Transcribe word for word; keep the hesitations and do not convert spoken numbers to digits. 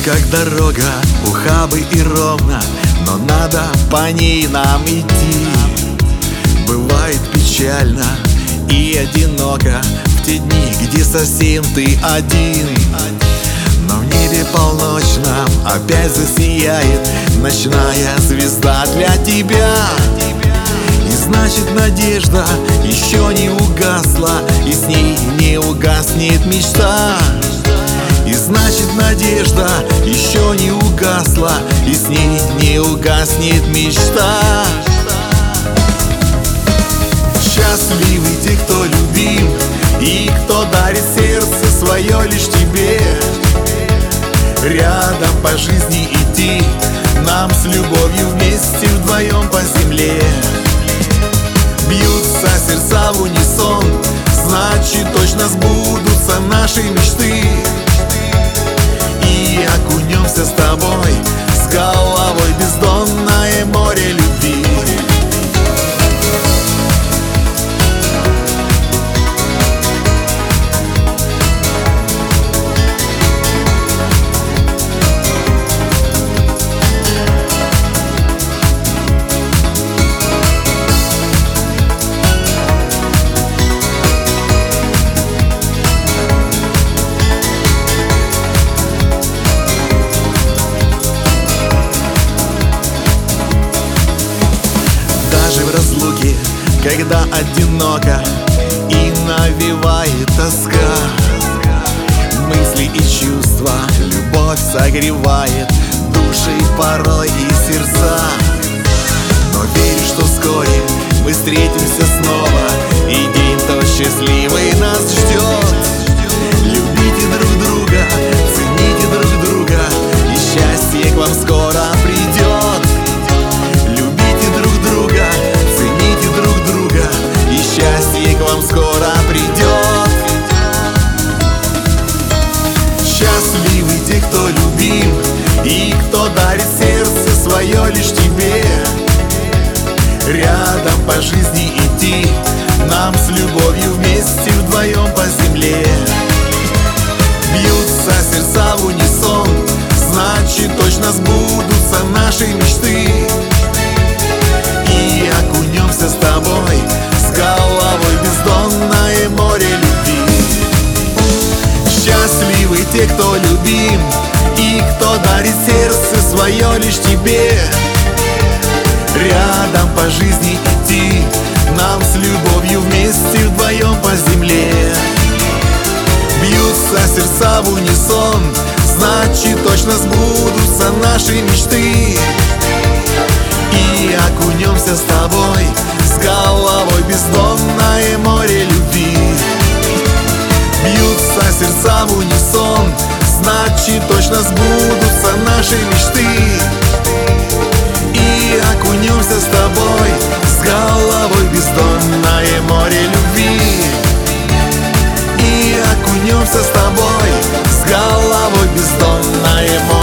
как дорога, ухабы и ровно, но надо по ней нам идти. Бывает печально и одиноко в те дни, где совсем ты один. Но в небе полночном опять засияет ночная звезда для тебя. И значит, надежда еще не угасла, и с ней не угаснет мечта. И значит, надежда еще не угасла, и с ней не угаснет мечта. Счастливы те, кто любим, и кто дарит сердце свое лишь тебе. Рядом по жизни идти нам с любовью вместе вдвоем по земле. Бьются сердца в унисон, значит, точно сбудутся наши мечты. И окунемся с тобой с головой в бездонное море любви. В разлуке, когда одиноко и навевает тоска, мысли и чувства любовь согревает души порой и сердца. Но верю, что вскоре мы встретимся снова, и день тот счастливый нас ждет. Любите друг друга, цените друг друга, и счастье к вам скоро придет. Счастье к вам скоро придет. Счастливы те, кто любим, и кто дарит сердце свое лишь тебе. Рядом по жизни идти нам с любовью вместе вдвоем по земле. Бьются сердца в унисон, значит, точно сбудутся наши мечты. И окунемся с тобой с головой в бездонное море любви. Счастливы те, кто любим, и кто дарит сердце свое лишь тебе. Рядом по жизни идти нам с любовью вместе вдвоем по земле. Бьются сердца в унисон, значит, точно сбудутся наши мечты. И окунемся с тобой с головой в бездонное море любви. Бьются сердца в унисон, значит, точно сбудутся наши мечты. И окунемся с тобой с головой в бездонное море любви. И окунемся с тобой с головой в бездонное море.